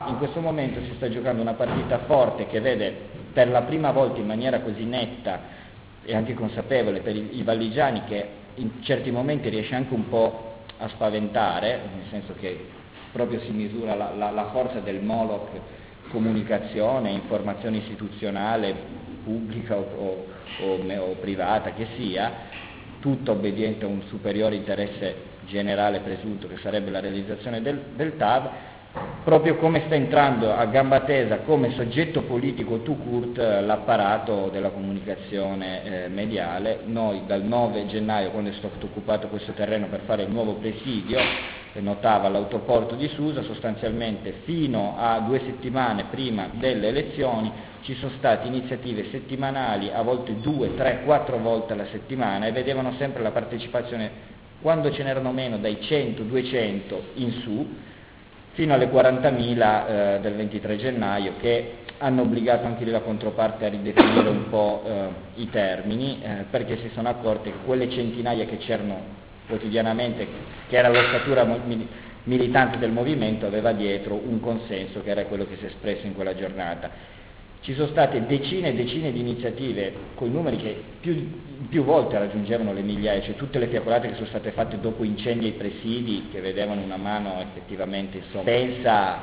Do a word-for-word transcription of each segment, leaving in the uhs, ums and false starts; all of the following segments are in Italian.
In questo momento si sta giocando una partita forte che vede per la prima volta in maniera così netta e anche consapevole per i, i valligiani, che in certi momenti riesce anche un po' a spaventare, nel senso che proprio si misura la, la, la forza del Moloch comunicazione, informazione istituzionale, pubblica o, o, o, o privata che sia, tutto obbediente a un superiore interesse generale presunto che sarebbe la realizzazione del, del T A V, proprio come sta entrando a gamba tesa come soggetto politico tout court l'apparato della comunicazione eh, mediale. Noi dal nove gennaio, quando è stato occupato questo terreno per fare il nuovo presidio, che notava l'autoporto di Susa, sostanzialmente fino a due settimane prima delle elezioni ci sono state iniziative settimanali, a volte due, tre, quattro volte alla settimana, e vedevano sempre la partecipazione, quando ce n'erano meno, dai cento, duecento in su, fino alle quarantamila eh, del ventitré gennaio, che hanno obbligato anche lì la controparte a ridefinire un po' eh, i termini, eh, perché si sono accorti che quelle centinaia che c'erano quotidianamente, che era l'ossatura militante del movimento, aveva dietro un consenso che era quello che si è espresso in quella giornata. Ci sono state decine e decine di iniziative con numeri che più, più volte raggiungevano le migliaia, cioè tutte le fiacolate che sono state fatte dopo incendi ai presidi, che vedevano una mano effettivamente insomma pensa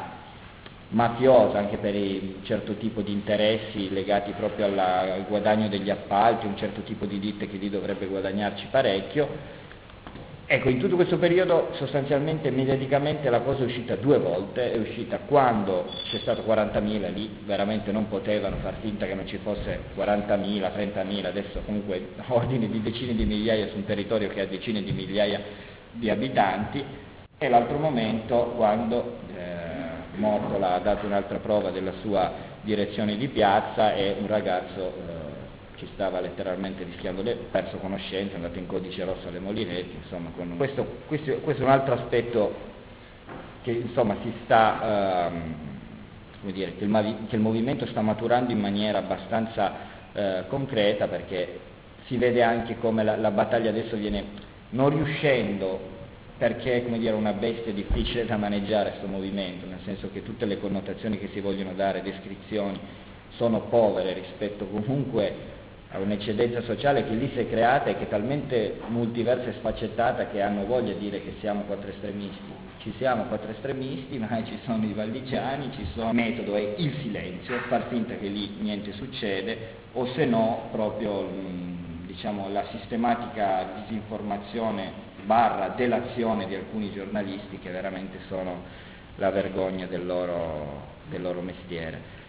mafiosa anche per un certo tipo di interessi legati proprio alla, al guadagno degli appalti, un certo tipo di ditte che lì dovrebbe guadagnarci parecchio. Ecco, in tutto questo periodo sostanzialmente mediaticamente la cosa è uscita due volte, è uscita quando c'è stato quarantamila, lì veramente non potevano far finta che non ci fosse quarantamila, trentamila, adesso comunque ordini di decine di migliaia su un territorio che ha decine di migliaia di abitanti, e l'altro momento quando eh, Mortola ha dato un'altra prova della sua direzione di piazza e un ragazzo eh, ci stava letteralmente rischiando, le, perso conoscenza, è andato in codice rosso alle Molinetti, insomma, con questo, questo, questo è un altro aspetto che insomma si sta, ehm, come dire, che il, che il movimento sta maturando in maniera abbastanza eh, concreta, perché si vede anche come la, la battaglia adesso viene, non riuscendo, perché come dire, è una bestia difficile da maneggiare questo movimento, nel senso che tutte le connotazioni che si vogliono dare, descrizioni, sono povere rispetto comunque a un'eccedenza sociale che lì si è creata e che è talmente multiversa e sfaccettata che hanno voglia di dire che siamo quattro estremisti. Ci siamo quattro estremisti, ma ci sono i valligiani, ci sono... Il metodo è il silenzio, far finta che lì niente succede, o se no proprio diciamo la sistematica disinformazione barra delazione di alcuni giornalisti che veramente sono la vergogna del loro, del loro mestiere.